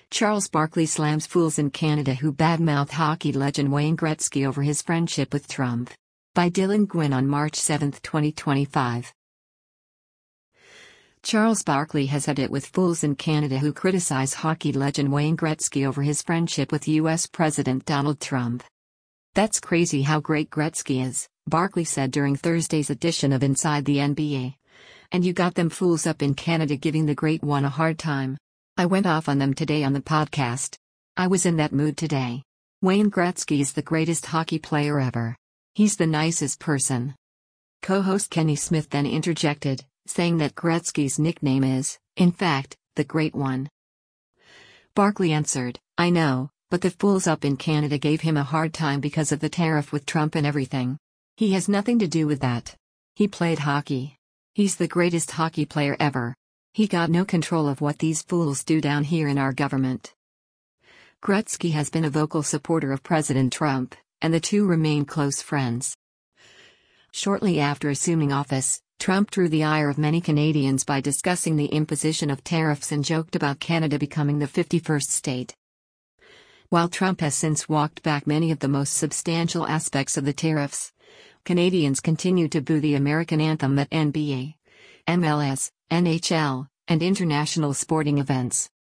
Charles Barkley slams fools in Canada who badmouth hockey legend Wayne Gretzky over his friendship with Trump. By Dylan Gwynn on March 7, 2025. Charles Barkley has had it with fools in Canada who criticize hockey legend Wayne Gretzky over his friendship with U.S. President Donald Trump. "That's crazy how great Gretzky is," Barkley said during Thursday's edition of Inside the NBA. "And you got them fools up in Canada giving the great one a hard time. I went off on them today on the podcast. I was in that mood today. Wayne Gretzky is the greatest hockey player ever. He's the nicest person." Co-host Kenny Smith then interjected, saying that Gretzky's nickname is, in fact, the Great One. Barkley answered, "I know, but the fools up in Canada gave him a hard time because of the tariff with Trump and everything. He has nothing to do with that. He played hockey. He's the greatest hockey player ever. He got no control of what these fools do down here in our government." Gretzky has been a vocal supporter of President Trump, and the two remain close friends. Shortly after assuming office, Trump drew the ire of many Canadians by discussing the imposition of tariffs and joked about Canada becoming the 51st state. While Trump has since walked back many of the most substantial aspects of the tariffs, Canadians continue to boo the American anthem at NBA, MLS, NHL, and international sporting events.